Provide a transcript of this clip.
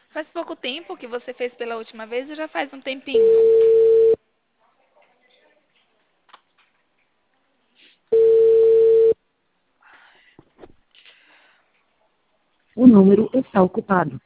Faz pouco tempo que você fez pela última vez ou já faz um tempinho? O número está ocupado.